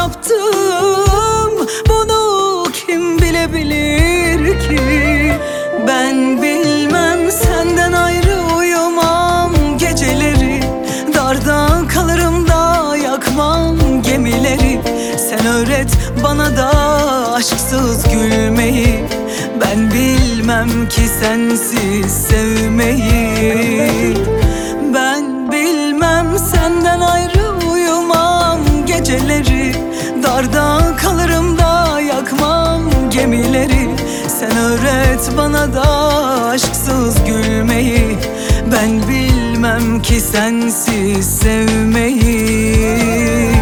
yaptım, bunu kim bilebilir ki? Ben bilmem, senden ayrı uyumam geceleri, darda kalırım da yakmam gemileri. Sen öğret bana da aşksız gülmeyi, ben bilmem ki sensiz sevmeyi. Ben bilmem, senden ayrı uyumam geceleri, darda kalırım da yakmam gemileri. Sen öğret bana da aşksız gülmeyi, ben bilmem ki sensiz sevmeyi.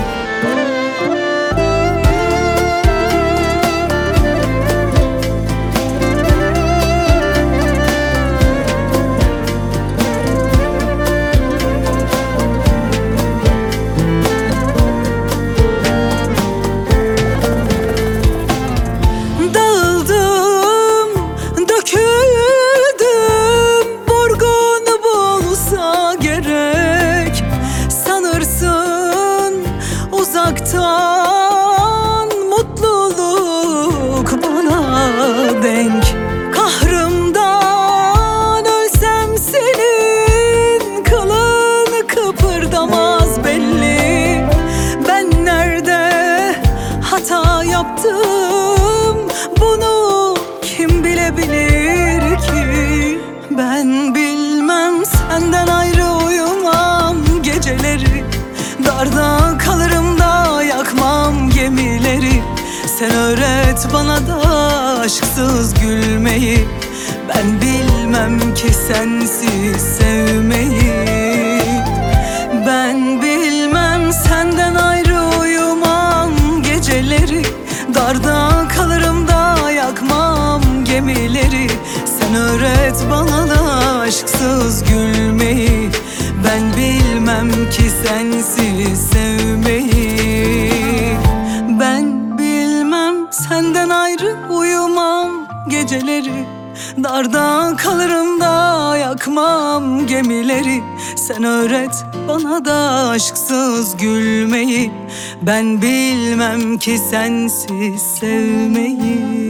Uzaktan mutluluk bana denk, kahrımdan ölsem senin kılın kıpırdamaz belli. Ben nerede hata yaptım, bunu kim bilebilir ki? Ben bilmem, senden ayrı uyumam geceleri, darda kalırım da yakmam gemileri. Sen öğret bana da aşksız gülmeyi, ben bilmem ki sensiz sevmeyi. Ben bilmem, senden ayrı uyumam geceleri, darda kalırım da yakmam gemileri. Sen öğret bana da aşksız gülmeyi, ben bilmem ki sensiz sevmeyi. Ben bilmem, senden ayrı uyumam geceleri, darda kalırım da yakmam gemileri. Sen öğret bana da aşksız gülmeyi, ben bilmem ki sensiz sevmeyi.